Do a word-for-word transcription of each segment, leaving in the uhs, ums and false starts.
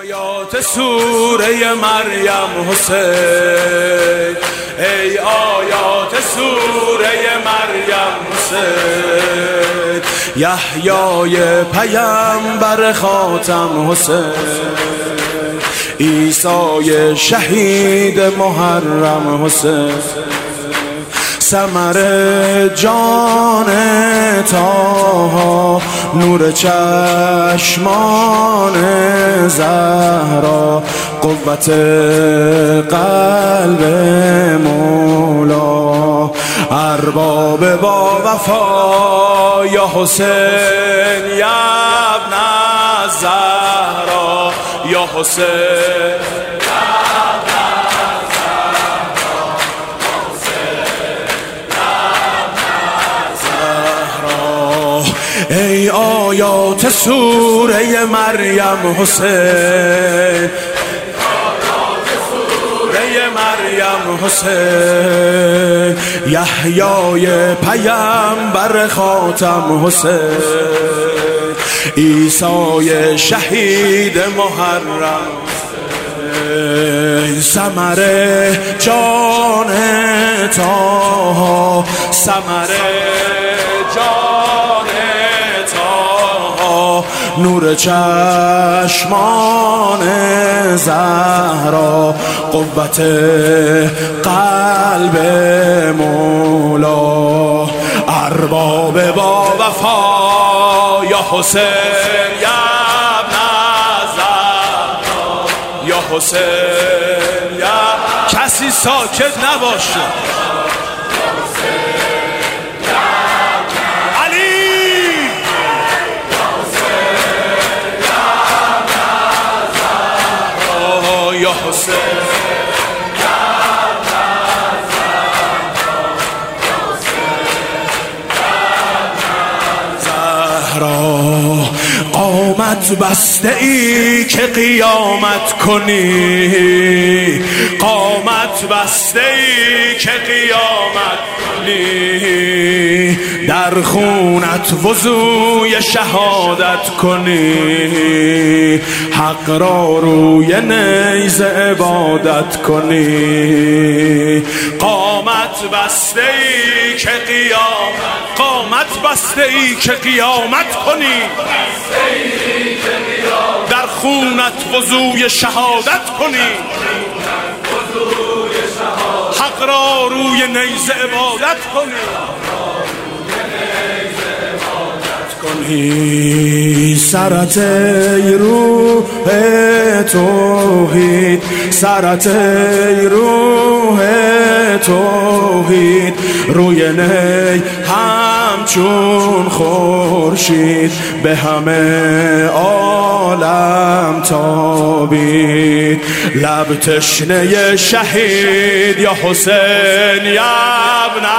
آیات سوره مریم حسین، ای آیات سوره مریم حسین، یحیای پیامبر خاتم حسین، عیسی شهید محرم حسین، ثمر جان طه، نور چشمان زهرا، قوت قلب مولا، ارباب با وفا یا حسین یا ابن زهرا، یا حسین ای آیات سوره مریم حسین، آیات سوره مریم حسین، یحیای پیامبر خاتم حسین، عیسی شهید محرم، ثمر جان طه، ثمر جان نور چشمان زهرا، قوت قلب مولا، ارباب با وفا یا حسین یا ابن زهرا، یا حسین یا کسی ساکت نباشه. یا حسین زهرا، قامت بسته ای که قیامت کنی، قامت بسته ای که قیامت کنی، در خونت وضوی شهادت کنی، حق را روی نیز عبادت کنی، قامت بسته ای که قیامت، قامت بسته ای که قیامت کنی، در خونت وضوی شهادت کنی، حق را روی نیز عبادت کنی، سرت ای روح توحید، سرت ای روح توحید، روی نی همچون خورشید، به همه عالم تابید، لب تشنه شهید یا حسین یا ابن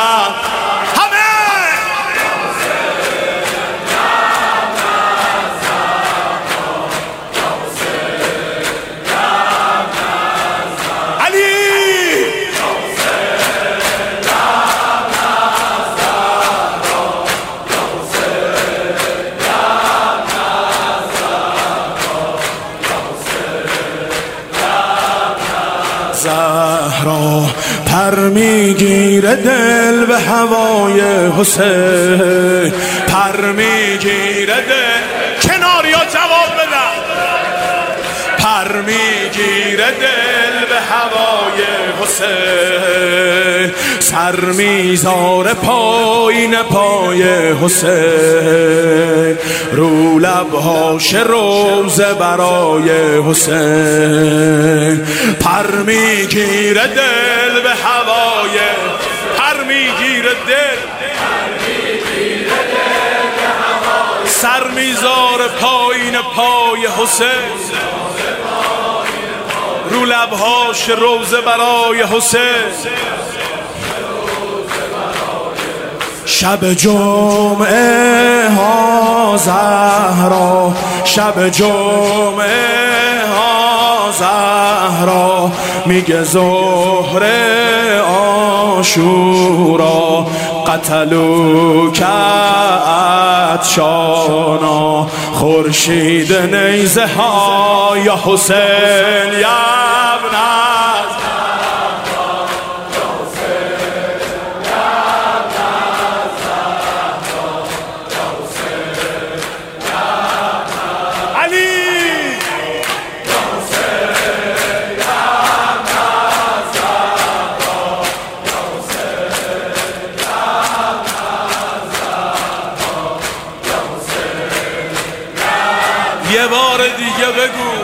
زهرا، پر میگیره دل به هوای حسین، پر میگیره دل، کنار یا جواب بدم، پر میگیره دل به هوای حسین، سر میذاره پایین پای حسین، رو لبهاش روزه برای حسین، پر میگیره دل به هوای، پر میگیره دل، سر میذاره پایین پای حسین، رو لبهاش روزه برای حسین، شب جمعه ها زهرا، شب جمعه ها زهرا، میگه ظهر عاشورا، قتلوا کت شانا خورشید نیزه ها یا حسین یا ابن یه بار دیگه بگو